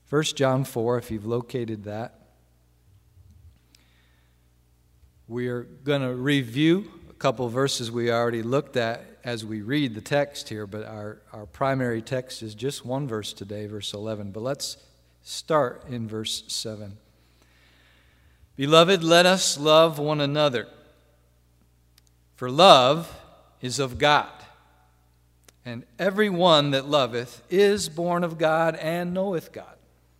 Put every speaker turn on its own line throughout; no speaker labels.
1 John 4, if you've located that. We are going to review a couple of verses we already looked at as we read the text here, but our primary text is just one verse today, verse 11. But let's start in verse 7. Beloved, let us love one another, for love is of God. And every one that loveth is born of God and knoweth God.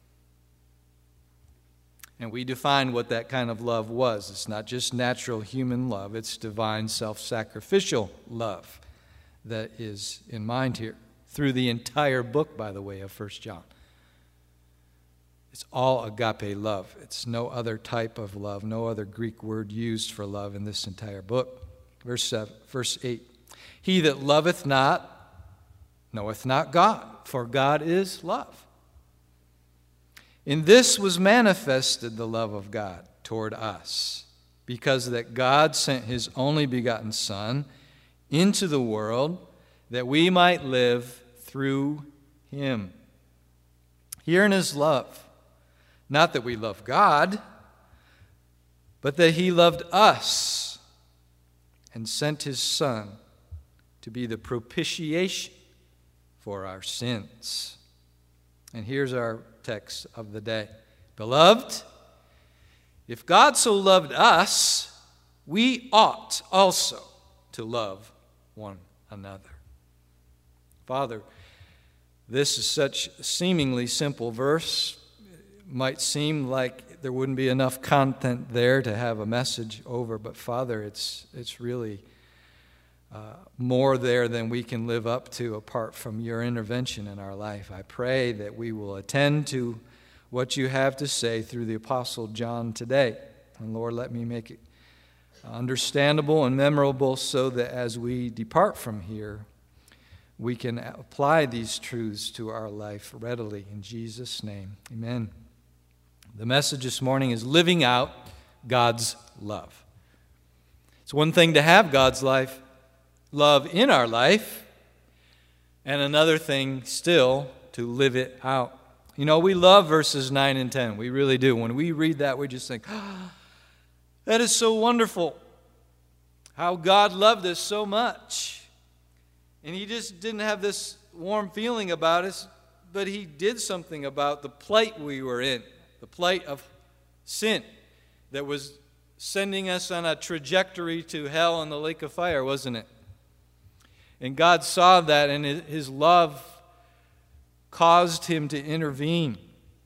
And we define what that kind of love was. It's not just natural human love. It's divine self-sacrificial love that is in mind here. Through the entire book, by the way, of 1 John. It's all agape love. It's no other type of love, no other Greek word used for love in this entire book. Verse 8. He that loveth not knoweth not God, for God is love. In this was manifested the love of God toward us, because that God sent his only begotten Son into the world that we might live through him. Herein is love, not that we love God, but that he loved us and sent his Son to be the propitiation for our sins. And here's our text of the day. Beloved, if God so loved us, we ought also to love one another. Father, this is such a seemingly simple verse. It might seem like there wouldn't be enough content there to have a message over, but Father, it's really more there than we can live up to apart from your intervention in our life. I pray that we will attend to what you have to say through the Apostle John today. And Lord, let me make it understandable and memorable so that as we depart from here, we can apply these truths to our life readily. In Jesus' name, amen. The message this morning is living out God's love. It's one thing to have God's love in our life, and another thing still to live it out. You know, we love verses 9 and 10. We really do. When we read that, we just think, that is so wonderful. How God loved us so much. And he just didn't have this warm feeling about us, but he did something about the plight we were in, the plight of sin that was sending us on a trajectory to hell and the lake of fire, wasn't it? And God saw that, and his love caused him to intervene.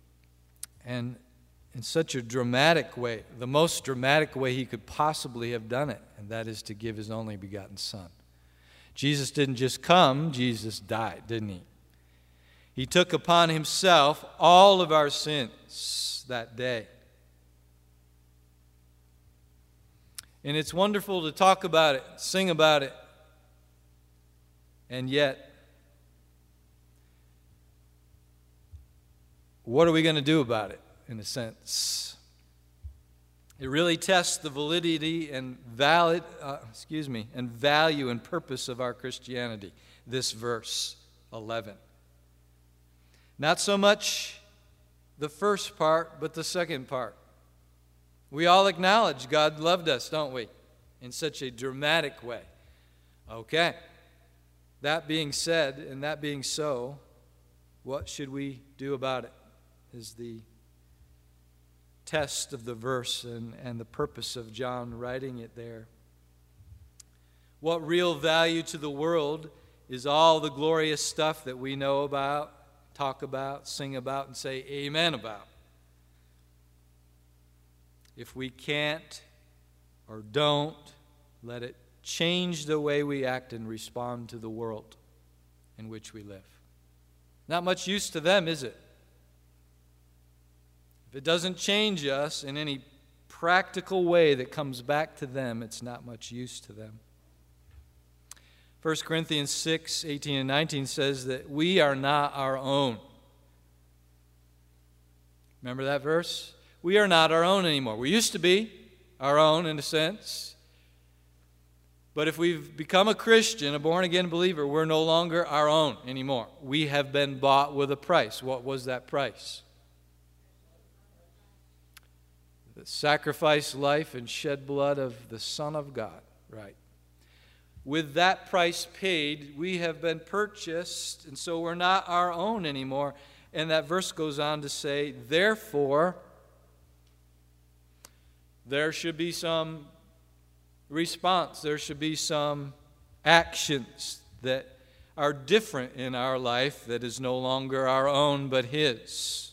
And in such a dramatic way, the most dramatic way he could possibly have done it, and that is to give his only begotten Son. Jesus didn't just come, Jesus died, didn't he? He took upon himself all of our sins that day. And it's wonderful to talk about it, sing about it, and yet, what are we going to do about it, in a sense? It really tests the validity and value and purpose of our Christianity, this verse 11. Not so much the first part, but the second part. We all acknowledge God loved us, don't we? In such a dramatic way. Okay. That being said, and that being so, what should we do about it? Is the test of the verse and the purpose of John writing it there. What real value to the world is all the glorious stuff that we know about, talk about, sing about, and say amen about? If we can't or don't let it change the way we act and respond to the world in which we live. Not much use to them, is it? If it doesn't change us in any practical way that comes back to them, it's not much use to them. 1 Corinthians 6, 18 and 19 says that we are not our own. Remember that verse? We are not our own anymore. We used to be our own in a sense. But if we've become a Christian, a born-again believer, we're no longer our own anymore. We have been bought with a price. What was that price? the sacrificed life and shed blood of the Son of God, right? With that price paid, we have been purchased, and so we're not our own anymore. And that verse goes on to say, therefore, there should be some response. There should be some actions that are different in our life that is no longer our own but His.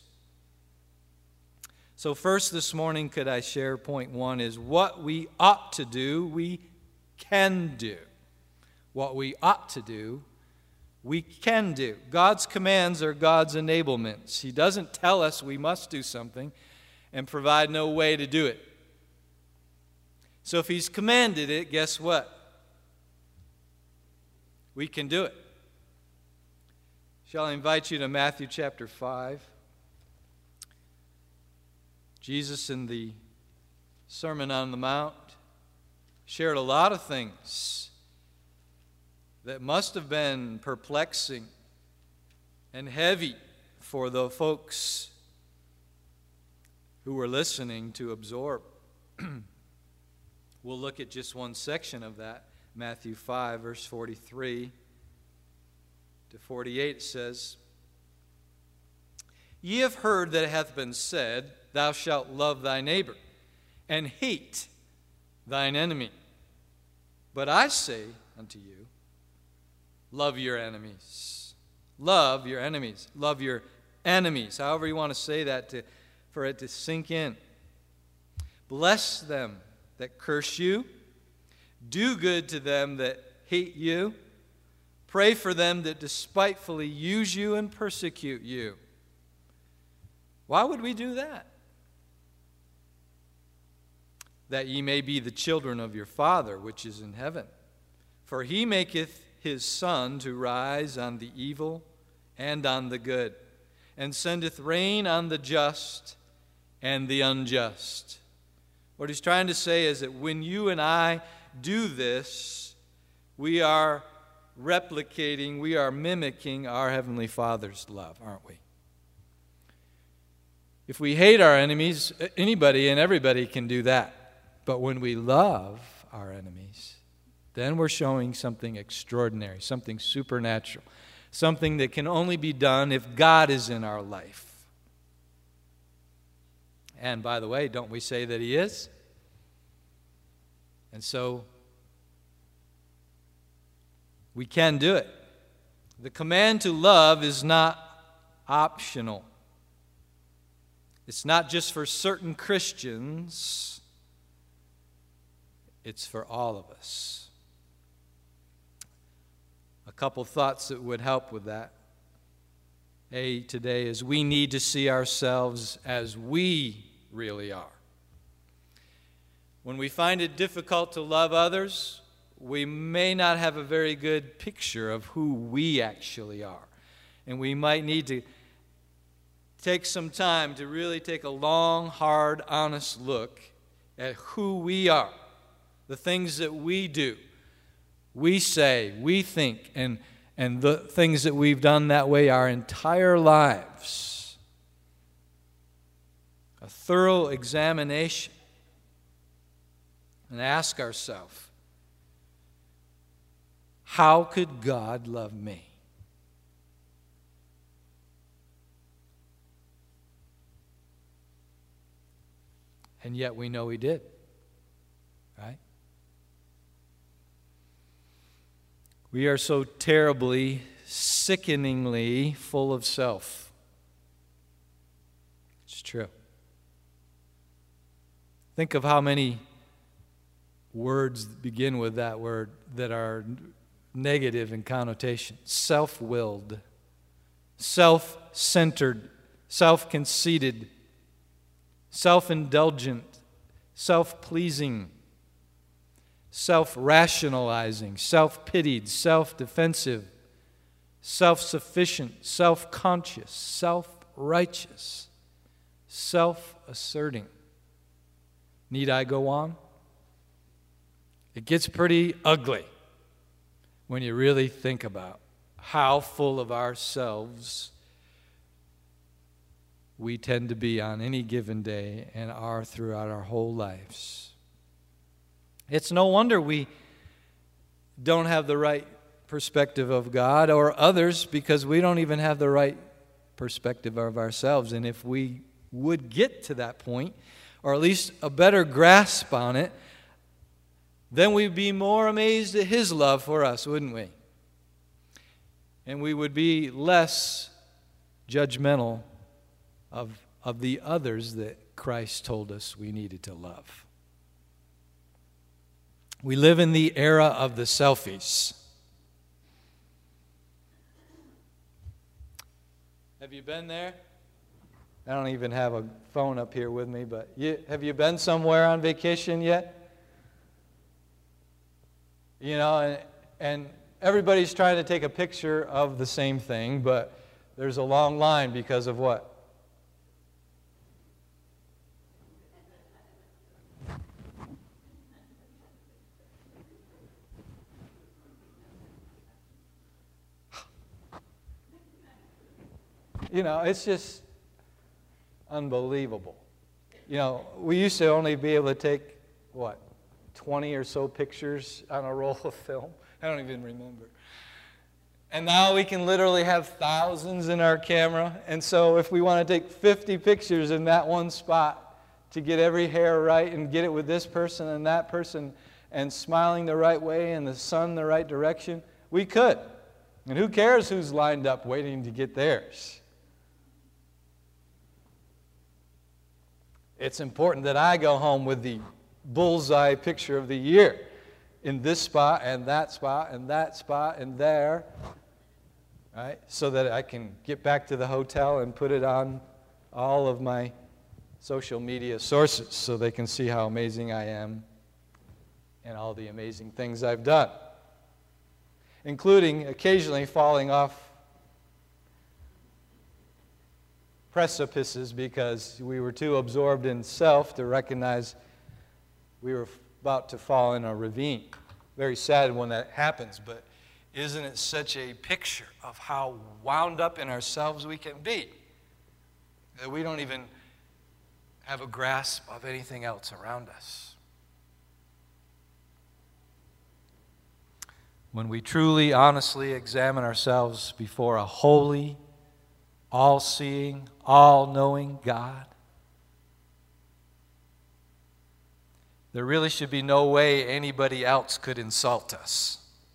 So first this morning, could I share point one is what we ought to do, we can do. What we ought to do, we can do. God's commands are God's enablements. He doesn't tell us we must do something and provide no way to do it. So if He's commanded it, guess what? We can do it. Shall I invite you to Matthew chapter 5? Jesus in the Sermon on the Mount shared a lot of things that must have been perplexing and heavy for the folks who were listening to absorb. We'll look at just one section of that. Matthew 5, verse 43 to 48, it says, Ye have heard that it hath been said, Thou shalt love thy neighbor, and hate thine enemy. But I say unto you, love your enemies. Love your enemies. Love your enemies. However you want to say that for it to sink in. Bless them that curse you. Do good to them that hate you. Pray for them that despitefully use you and persecute you. Why would we do that? That ye may be the children of your Father which is in heaven. For He maketh His sun to rise on the evil and on the good, and sendeth rain on the just and the unjust. What He's trying to say is that when you and I do this, we are replicating, we are mimicking our Heavenly Father's love, aren't we? If we hate our enemies, anybody and everybody can do that. But when we love our enemies, then we're showing something extraordinary, something supernatural, something that can only be done if God is in our life. And by the way, don't we say that He is? And so we can do it. The command to love is not optional. It's not just for certain Christians. It's for all of us. A couple thoughts that would help with that. Today is we need to see ourselves as we really are. When we find it difficult to love others, we may not have a very good picture of who we actually are. And we might need to take some time to really take a long, hard, honest look at who we are, the things that we do, we say, we think, and the things that we've done that way our entire lives. A thorough examination and ask ourselves, how could God love me? And yet we know He did, right? We are so terribly, sickeningly full of self. It's true. Think of how many words begin with that word that are negative in connotation. Self-willed, self-centered, self-conceited, self-indulgent, self-pleasing, self-rationalizing, self-pitied, self-defensive, self-sufficient, self-conscious, self-righteous, self-asserting. Need I go on? It gets pretty ugly when you really think about how full of ourselves we tend to be on any given day and are throughout our whole lives. It's no wonder we don't have the right perspective of God or others, because we don't even have the right perspective of ourselves. And if we would get to that point, or at least a better grasp on it, then we'd be more amazed at His love for us, wouldn't we? And we would be less judgmental of the others that Christ told us we needed to love. We live in the era of the selfies. Have you been there? I don't even have a phone up here with me, but have you been somewhere on vacation yet? You know, and everybody's trying to take a picture of the same thing, but there's a long line because of what? You know, it's just unbelievable. You know, we used to only be able to take, 20 or so pictures on a roll of film? I don't even remember. And now we can literally have thousands in our camera. And so if we want to take 50 pictures in that one spot to get every hair right and get it with this person and that person and smiling the right way and the sun the right direction, we could. And who cares who's lined up waiting to get theirs? It's important that I go home with the bullseye picture of the year in this spot and that spot and that spot and there, right? So that I can get back to the hotel and put it on all of my social media sources so they can see how amazing I am and all the amazing things I've done, including occasionally falling off precipices because we were too absorbed in self to recognize we were about to fall in a ravine. Very sad when that happens, but isn't it such a picture of how wound up in ourselves we can be that we don't even have a grasp of anything else around us? When we truly, honestly examine ourselves before a holy, all-seeing, all-knowing God, there really should be no way anybody else could insult us.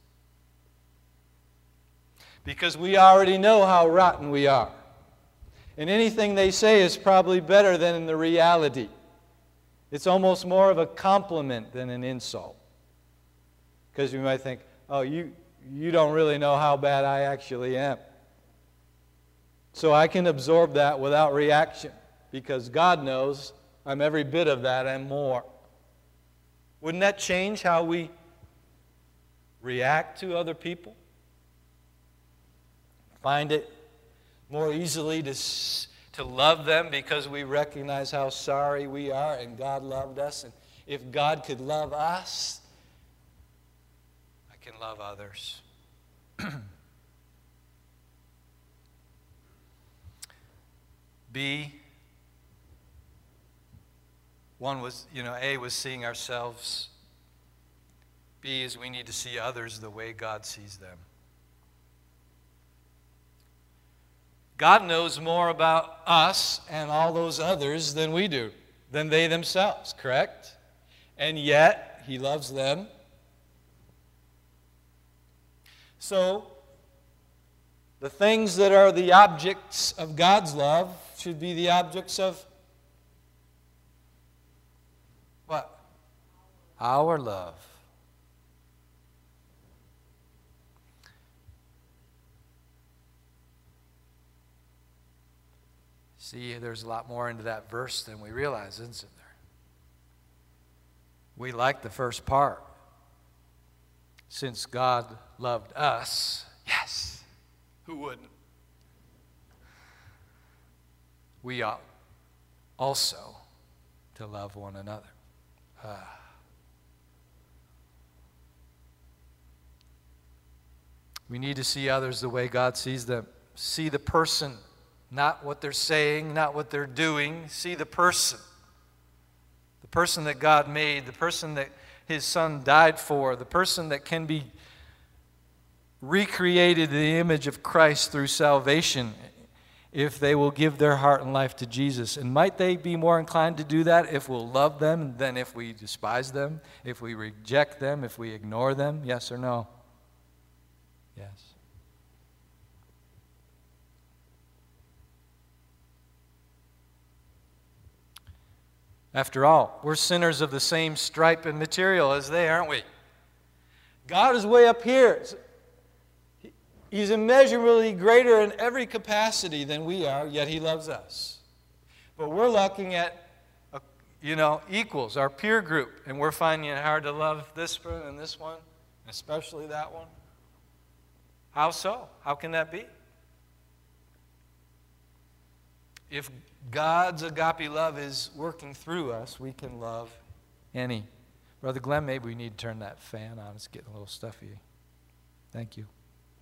Because we already know how rotten we are. And anything they say is probably better than the reality. It's almost more of a compliment than an insult. Because you might think, oh, you don't really know how bad I actually am. So I can absorb that without reaction, because God knows I'm every bit of that and more. Wouldn't that change how we react to other people? Find it more easily to love them because we recognize how sorry we are and God loved us. And if God could love us, I can love others. B, one was, A was seeing ourselves. B is we need to see others the way God sees them. God knows more about us and all those others than we do, than they themselves, correct? And yet, He loves them. So, the things that are the objects of God's love should be the objects of what? Our love. See, there's a lot more into that verse than we realize, isn't there? We like the first part. Since God loved us, yes, who wouldn't? We ought also to love one another. We need to see others the way God sees them. See the person Not what they're saying, not what they're doing. See the person. The person that God made, the person that His Son died for, the person that can be recreated in the image of Christ through salvation if they will give their heart and life to Jesus. And might they be more inclined to do that if we'll love them than if we despise them, if we reject them, if we ignore them? Yes or no? Yes. After all, we're sinners of the same stripe and material as they, aren't we? God is way up here. He's immeasurably greater in every capacity than we are, yet He loves us. But we're looking at, equals, our peer group, and we're finding it hard to love this one and this one, especially that one. How so? How can that be? If God's agape love is working through us, we can love any. Brother Glenn, maybe we need to turn that fan on. It's getting a little stuffy. Thank you.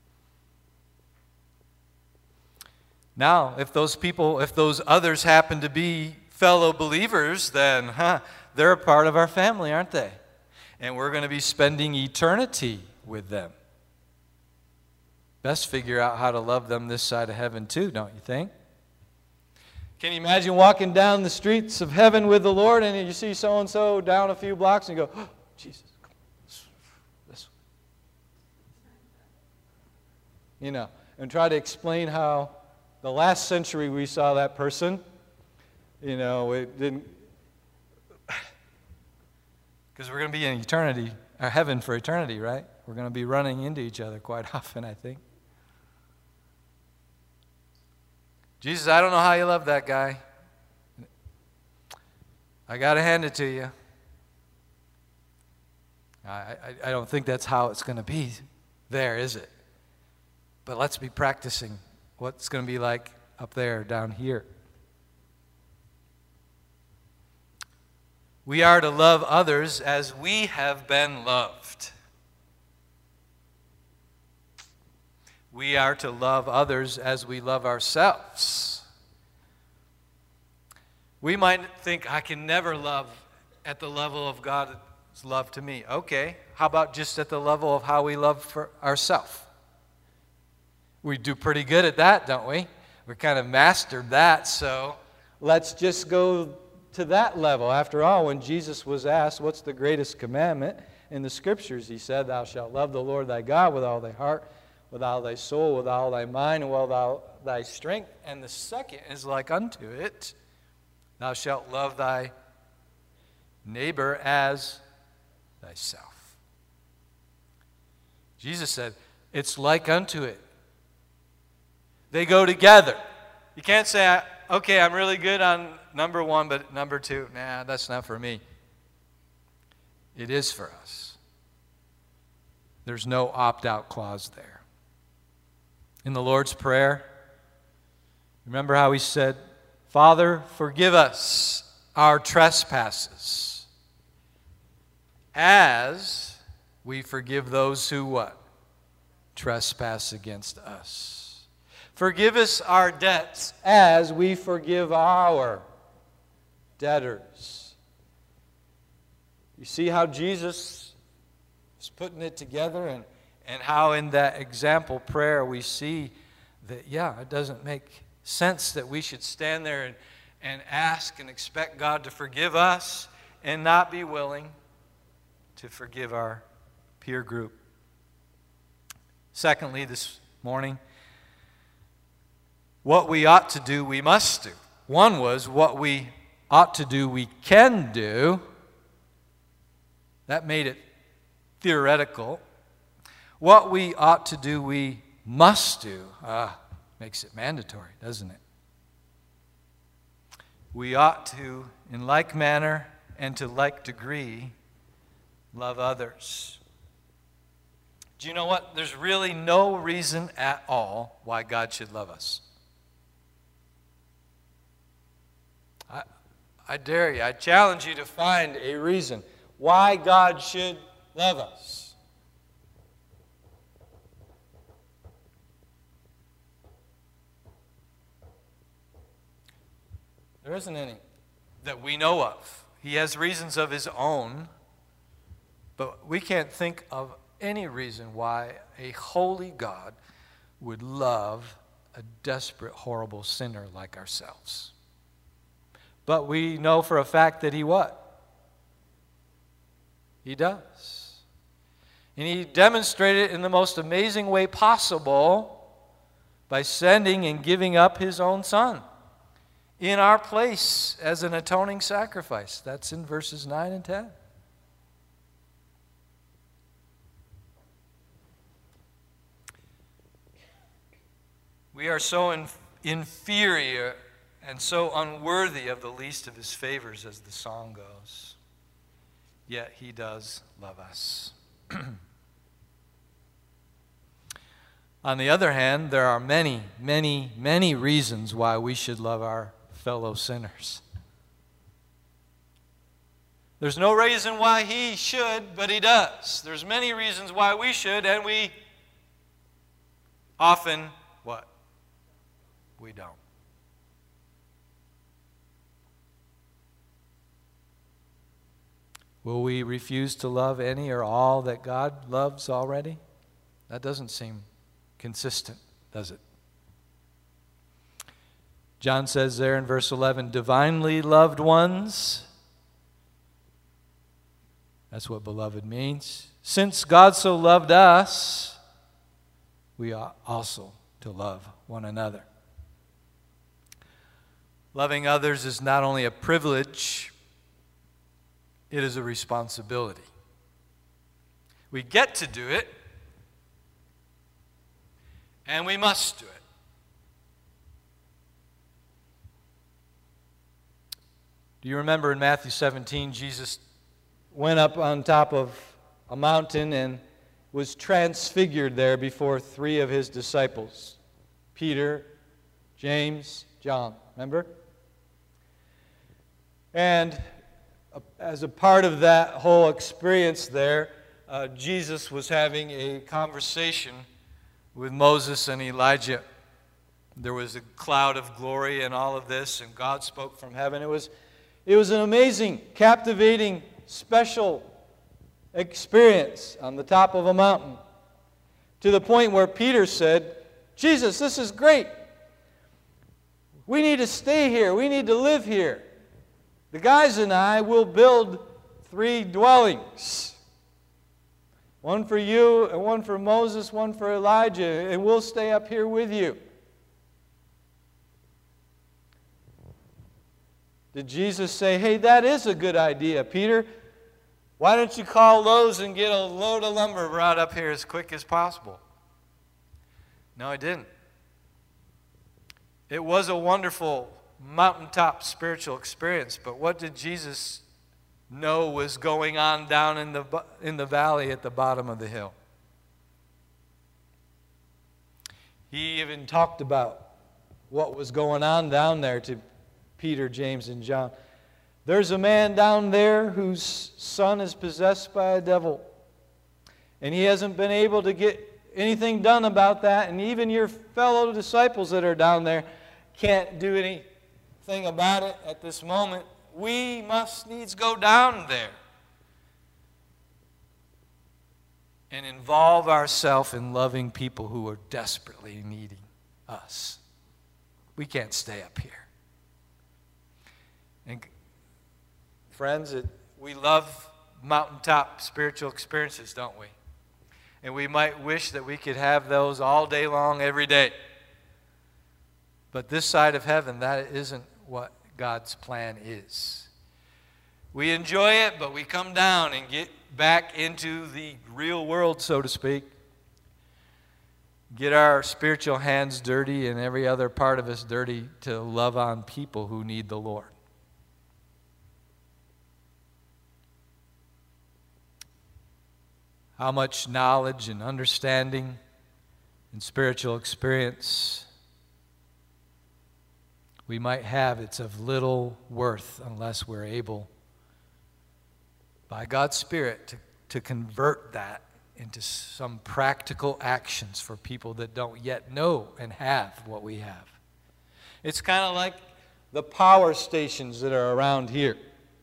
Now, if those others happen to be fellow believers, then they're a part of our family, aren't they? And we're going to be spending eternity with them. Best figure out how to love them this side of heaven too, don't you think? Can you imagine walking down the streets of heaven with the Lord and you see so-and-so down a few blocks and you go, oh, Jesus, come on, this way. And try to explain how the last century we saw that person, it didn't, because we're going to be in eternity, or heaven for eternity, right? We're going to be running into each other quite often, I think. Jesus, I don't know how you love that guy. I got to hand it to you. I don't think that's how it's going to be there, is it? But let's be practicing what's going to be like up there, down here. We are to love others as we have been loved. We are to love others as we love ourselves. We might think, I can never love at the level of God's love to me. Okay, how about just at the level of how we love for ourselves? We do pretty good at that, don't we? We kind of mastered that, so let's just go to that level. After all, when Jesus was asked, what's the greatest commandment? In the Scriptures, He said, thou shalt love the Lord thy God with all thy heart, with all thy soul, with all thy mind, and with all thy strength. And the second is like unto it, thou shalt love thy neighbor as thyself. Jesus said, it's like unto it. They go together. You can't say, okay, I'm really good on number one, but number two, nah, that's not for me. It is for us. There's no opt-out clause there. In the Lord's Prayer, remember how He said, Father, forgive us our trespasses, as we forgive those who what? Trespass against us. Forgive us our debts, as we forgive our debtors. You see how Jesus is putting it together, and how in that example prayer we see that, it doesn't make sense that we should stand there and ask and expect God to forgive us and not be willing to forgive our peer group. Secondly, this morning, what we ought to do, we must do. One was what we ought to do, we can do. That made it theoretical. What we ought to do, we must do. Makes it mandatory, doesn't it? We ought to, in like manner and to like degree, love others. Do you know what? There's really no reason at all why God should love us. I dare you, I challenge you to find a reason why God should love us. There isn't any that we know of. He has reasons of his own, but we can't think of any reason why a holy God would love a desperate, horrible sinner like ourselves. But we know for a fact that he what? He does. And he demonstrated it in the most amazing way possible by sending and giving up his own son in our place as an atoning sacrifice. That's in verses 9 and 10. We are so inferior and so unworthy of the least of his favors, as the song goes. Yet he does love us. On the other hand, there are many, many, many reasons why we should love our fellow sinners. There's no reason why he should, but he does. There's many reasons why we should, and we often, what? We don't. Will we refuse to love any or all that God loves already? That doesn't seem consistent, does it? John says there in verse 11, divinely loved ones. That's what beloved means. Since God so loved us, we ought also to love one another. Loving others is not only a privilege, it is a responsibility. We get to do it, and we must do it. Do you remember in Matthew 17, Jesus went up on top of a mountain and was transfigured there before 3 of his disciples, Peter, James, John. Remember? And as a part of that whole experience there, Jesus was having a conversation with Moses and Elijah. There was a cloud of glory and all of this, and God spoke from heaven. It was an amazing, captivating, special experience on the top of a mountain, to the point where Peter said, Jesus, this is great. We need to stay here. We need to live here. The guys and I will build 3 dwellings. One for you, and one for Moses, one for Elijah, and we'll stay up here with you. Did Jesus say, hey, that is a good idea, Peter? Why don't you call Lowe's and get a load of lumber brought up here as quick as possible? No, he didn't. It was a wonderful mountaintop spiritual experience, but what did Jesus know was going on down in the valley at the bottom of the hill? He even talked about what was going on down there to Peter, James, and John. There's a man down there whose son is possessed by a devil, and he hasn't been able to get anything done about that, and even your fellow disciples that are down there can't do anything about it at this moment. We must needs go down there and involve ourselves in loving people who are desperately needing us. We can't stay up here. And friends, we love mountaintop spiritual experiences, don't we? And we might wish that we could have those all day long, every day. But this side of heaven, that isn't what God's plan is. We enjoy it, but we come down and get back into the real world, so to speak. Get our spiritual hands dirty and every other part of us dirty to love on people who need the Lord. How much knowledge and understanding and spiritual experience we might have, it's of little worth unless we're able, by God's Spirit, to convert that into some practical actions for people that don't yet know and have what we have. It's kind of like the power stations that are around here.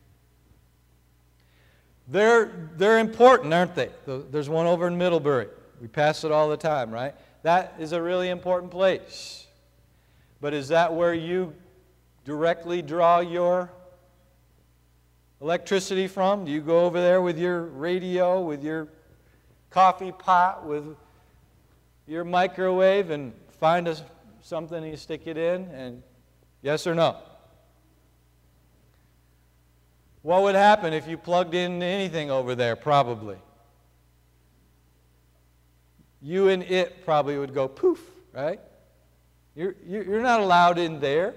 They're important, aren't they? There's one over in Middlebury. We pass it all the time, right? That is a really important place. But is that where you directly draw your electricity from? Do you go over there with your radio, with your coffee pot, with your microwave and find something and you stick it in? And yes or no? What would happen if you plugged in anything over there? Probably. You and it probably would go poof, right? You're not allowed in there.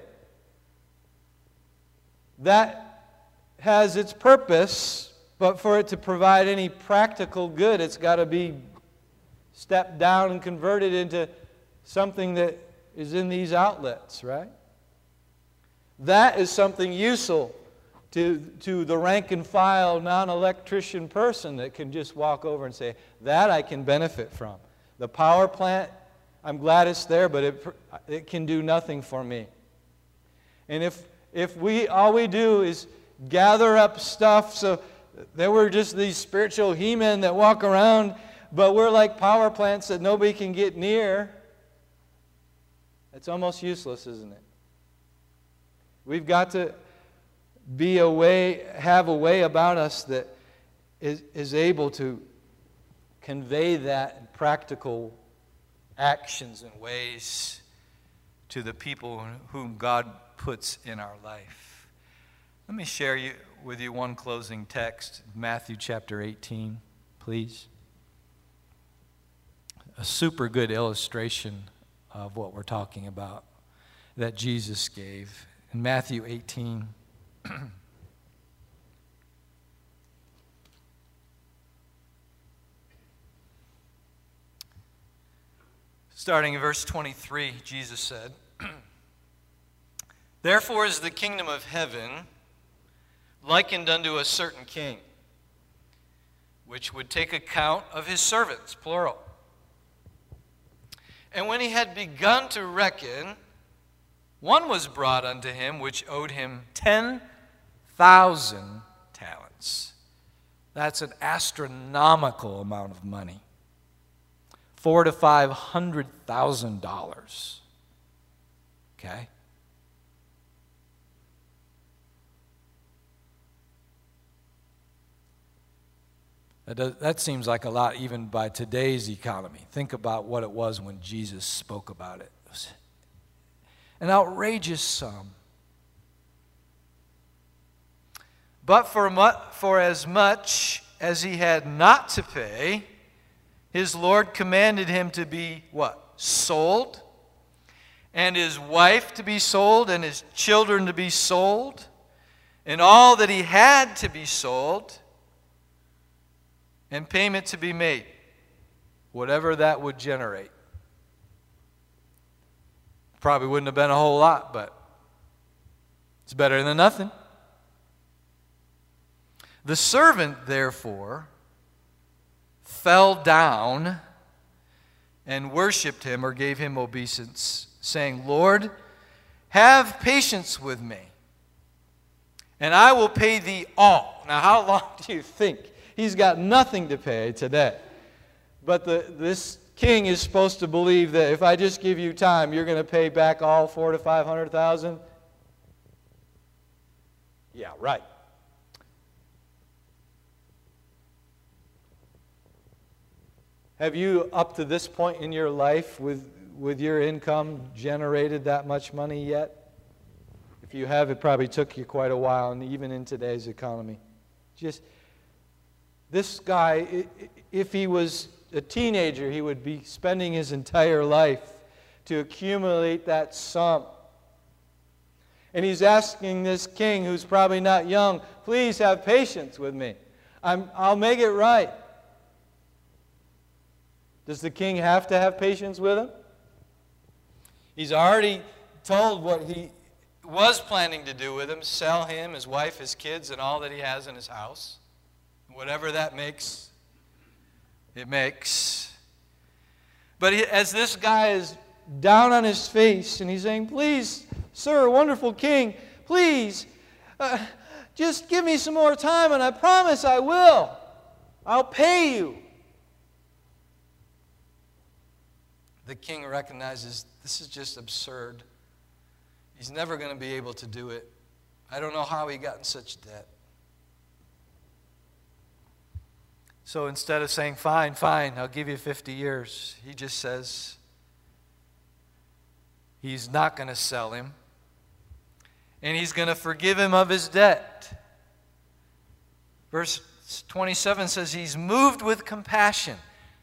That has its purpose, but for it to provide any practical good, it's got to be stepped down and converted into something that is in these outlets, right? That is something useful to the rank and file non-electrician person that can just walk over and say, that I can benefit from. The power plant, I'm glad it's there, but it can do nothing for me. And if all we do is gather up stuff so that we're just these spiritual he-men that walk around, but we're like power plants that nobody can get near, it's almost useless, isn't it? We've got to have a way about us that is able to convey that in practical actions and ways to the people whom God puts in our life. Let me share with you one closing text, Matthew chapter 18, please. A super good illustration of what we're talking about that Jesus gave. In Matthew 18, starting in verse 23, Jesus said, "Therefore is the kingdom of heaven likened unto a certain king, which would take account of his servants," plural. "And when he had begun to reckon, one was brought unto him which owed him 10,000 talents. That's an astronomical amount of money. $400,000 to $500,000. Okay? That seems like a lot even by today's economy. Think about what it was when Jesus spoke about it. It was an outrageous sum. But for as much as he had not to pay, his Lord commanded him to be what? Sold, and his wife to be sold, and his children to be sold, and all that he had to be sold, and payment to be made, whatever that would generate. Probably wouldn't have been a whole lot, but it's better than nothing. The servant, therefore, fell down and worshipped him, or gave him obeisance, saying, Lord, have patience with me, and I will pay thee all. Now, how long do you think? He's got nothing to pay today. But this king is supposed to believe that if I just give you time, you're going to pay back all $400,000 to $500,000? Yeah, right. Have you, up to this point in your life, with your income, generated that much money yet? If you have, it probably took you quite a while, and even in today's economy. This guy, if he was a teenager, he would be spending his entire life to accumulate that sum. And he's asking this king, who's probably not young, please have patience with me. I'll make it right. Does the king have to have patience with him? He's already told what he was planning to do with him, sell him, his wife, his kids, and all that he has in his house. Whatever that makes, it makes. But as this guy is down on his face and he's saying, please, Sir, wonderful king, please, just give me some more time and I promise I will. I'll pay you. The king recognizes this is just absurd. He's never going to be able to do it. I don't know how he got in such debt. So instead of saying, fine, I'll give you 50 years, he just says he's not going to sell him. And he's going to forgive him of his debt. Verse 27 says he's moved with compassion.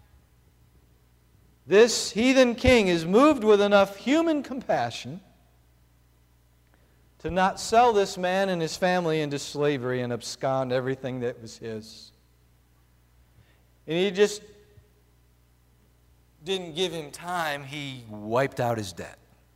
This heathen king is moved with enough human compassion to not sell this man and his family into slavery and abscond everything that was his. And he just didn't give him time. He wiped out his debt.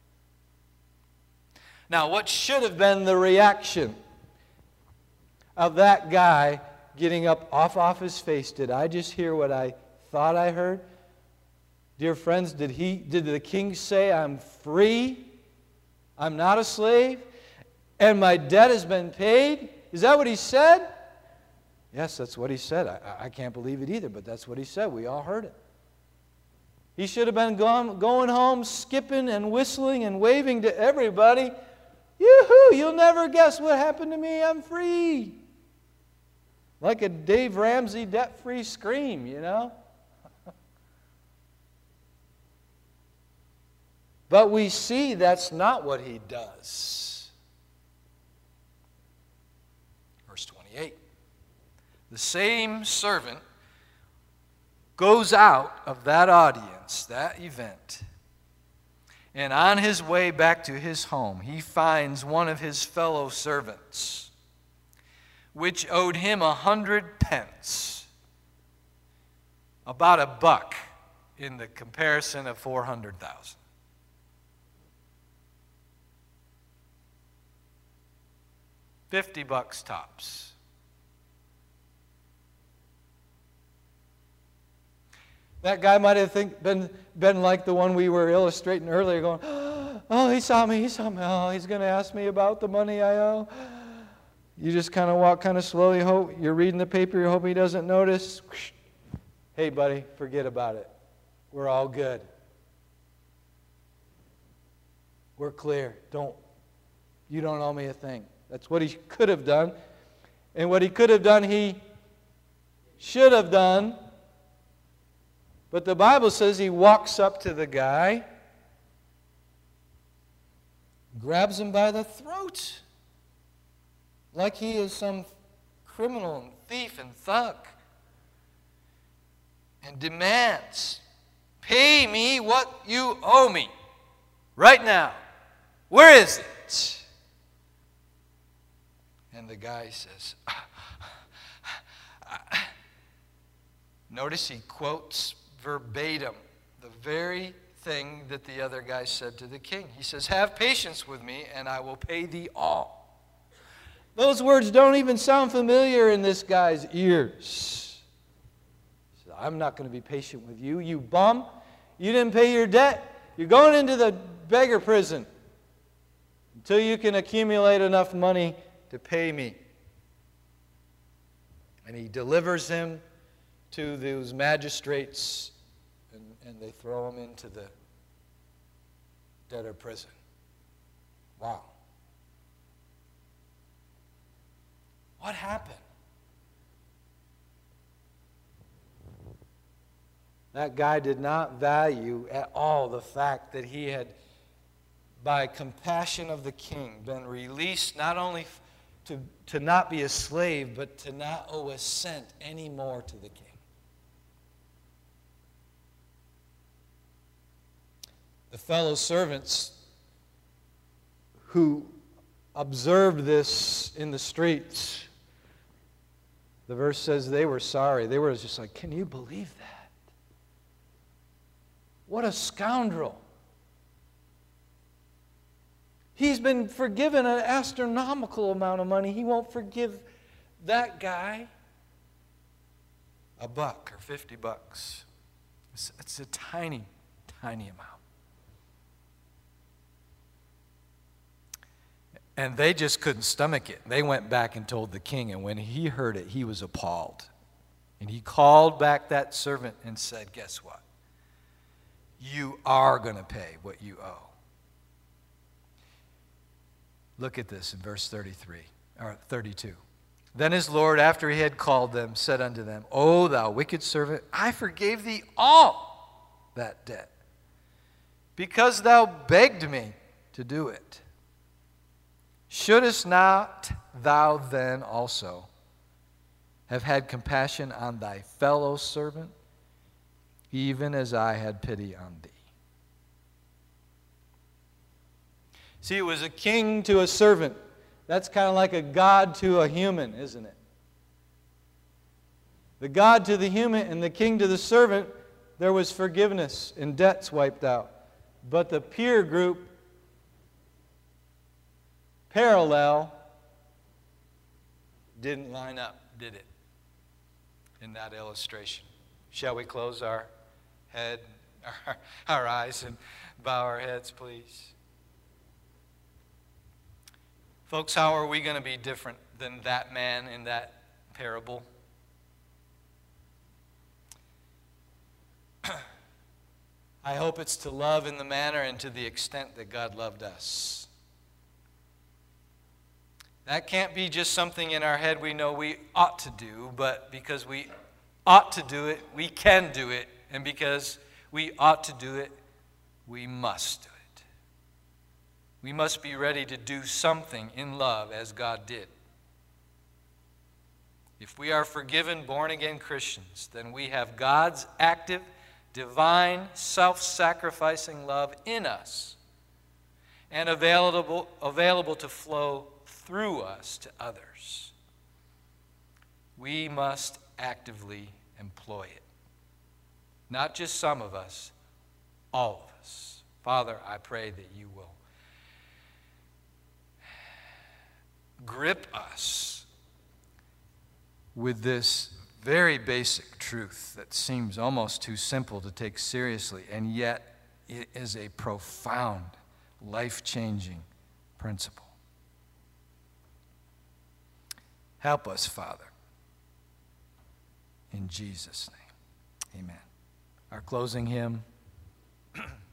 Now, what should have been the reaction of that guy getting up off his face? Did I just hear what I thought I heard? Dear friends, did the king say, I'm free, I'm not a slave, and my debt has been paid? Is that what he said? Yes, that's what he said. I can't believe it either, but that's what he said. We all heard it. He should have been going home, skipping and whistling and waving to everybody. Yoo-hoo, you'll never guess what happened to me. I'm free. Like a Dave Ramsey debt-free scream, you know? But we see that's not what he does. Verse 28. The same servant goes out of that audience, that event, and on his way back to his home, he finds one of his fellow servants, which owed him 100 pence, about $1 in the comparison of 400,000. $50 tops. That guy might have been like the one we were illustrating earlier, going, oh, he saw me. Oh, he's going to ask me about the money I owe. You just kind of walk kind of slowly. Hope you're reading the paper. You hope he doesn't notice. Hey, buddy, forget about it. We're all good. We're clear. You don't owe me a thing. That's what he could have done. And what he could have done, he should have done. But the Bible says he walks up to the guy, grabs him by the throat, like he is some criminal and thief and thug, and demands, pay me what you owe me right now. Where is it? And the guy says, notice he quotes verbatim the very thing that the other guy said to the king. He says, have patience with me and I will pay thee all. Those words don't even sound familiar in this guy's ears. He said, I'm not going to be patient with you, you bum. You didn't pay your debt. You're going into the beggar prison until you can accumulate enough money to pay me. And he delivers him to those magistrates, and they throw him into the debtor prison. Wow. What happened? That guy did not value at all the fact that he had, by compassion of the king, been released not only to not be a slave, but to not owe a cent anymore to the king. The fellow servants who observed this in the streets, the verse says they were sorry. They were just like, can you believe that? What a scoundrel. He's been forgiven an astronomical amount of money. He won't forgive that guy $1 or $50. It's a tiny, tiny amount. And they just couldn't stomach it. They went back and told the king, and when he heard it, he was appalled. And he called back that servant and said, guess what? You are going to pay what you owe. Look at this in verse 32. Then his Lord, after he had called them, said unto them, O thou wicked servant, I forgave thee all that debt, because thou begged me to do it. Shouldest not thou then also have had compassion on thy fellow servant, even as I had pity on thee? See, it was a king to a servant. That's kind of like a God to a human, isn't it? The God to the human and the king to the servant, there was forgiveness and debts wiped out. But the peer group, parallel, didn't line up, did it? In that illustration. Shall we close our head, our eyes, and bow our heads, please? Folks, how are we going to be different than that man in that parable? I hope it's to love in the manner and to the extent that God loved us. That can't be just something in our head we know we ought to do, but because we ought to do it, we can do it, and because we ought to do it, we must do it. We must be ready to do something in love as God did. If we are forgiven, born-again Christians, then we have God's active, divine, self-sacrificing love in us and available to flow through us to others. We must actively employ it. Not just some of us, all of us. Father, I pray that you will grip us with this very basic truth that seems almost too simple to take seriously, and yet it is a profound, life-changing principle. Help us, Father. In Jesus' name, amen. Our closing hymn.